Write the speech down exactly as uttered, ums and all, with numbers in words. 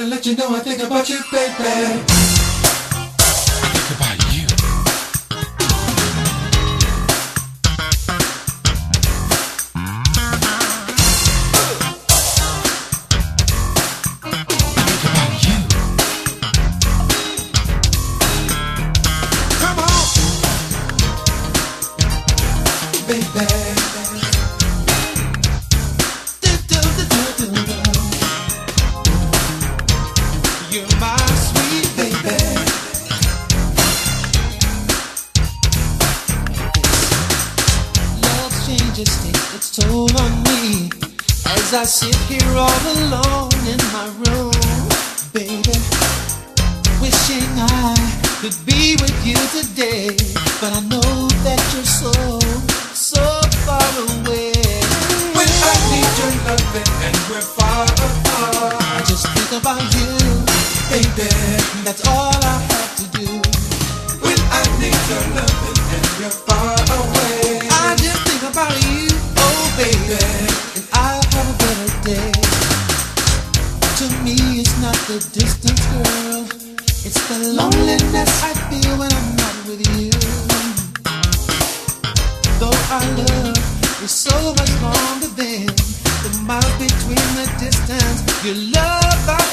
gotta let you know I think about you, baby. I think about you. I think about you. Come on, baby. You're my sweet baby. Love changes takes its toll on me as I sit here all alone in my room, baby. Wishing I could be with you today, but I know that you're so, so far away. When I need your loving and we're far apart, I just think about you, baby. that's all I have to do. When I need your loving and you're far away, I just think about you, oh baby, and I'll have a better day. To me, it's not the distance, girl, it's the loneliness I feel when I'm not with you. Though our love is so much longer than the miles between the distance, your love I